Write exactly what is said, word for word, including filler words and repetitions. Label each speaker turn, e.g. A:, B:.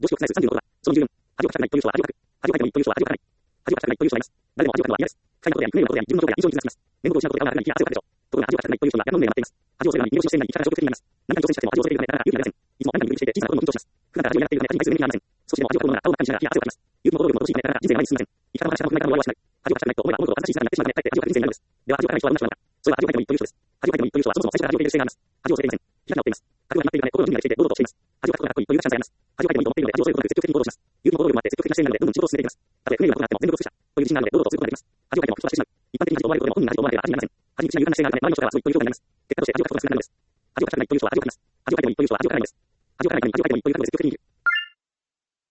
A: 常識を覆すさんじゅうのことは、その十分、恥をかきたくないという人は恥をかく。恥をかいてもいいという人は恥をかかない。恥をかきたくないという人がいます。誰も恥をかくのは嫌です。不快なことや不名誉なことや自分のことや異常に傷つきます。面目を失うことや顔が赤くなり、気が汗をかくでしょう。ところが恥をかきたくないという人には逆の運命が待っています。恥を恐れるのに身を信じていない生き方が消極的になります。何かに挑戦したくても恥を恐れているためなら勇気が出ません。いつもあんなに無理していて小さなことにも緊張します。普段から恥をやっているため恥に対する免疫がありません。少しでも恥をかくものが顔を真っ赤にしながら気が汗をかきます。勇気も行動力も乏しいためなら人生が前に進みません。生き方の話し方も考え方も弱々しない。恥をかきたくないと思えば思うほど恥ずかしい姿になってしまうため、かえって恥をかく人生になるのです。では恥をかかない人はどんな人なのか。それは恥をかいてもいいという人です。恥をかいてもいいという人はそもそも最初から恥を受け入れる姿勢があります。恥を恐れていません。開き直っています。恥が決まっているため心の準備ができていて堂々としています。恥をかくことがかっこいいという価値観さえあります。恥をかいてもいいと思っているので恥を恐れることなく積極的に行動します。勇気も行動力もあって積極的な姿勢になるのでどんどん仕事を進めていきます。たとえ不名誉なことがあっても全力を尽くしたという自信があるので堂々とすることができます。恥をかいても口を出してしまう。一般的に恥を覚えることでも本人が恥を覚えられるようになりません。恥に内な勇敢な姿勢があるため周りの人からはそういった評価になります。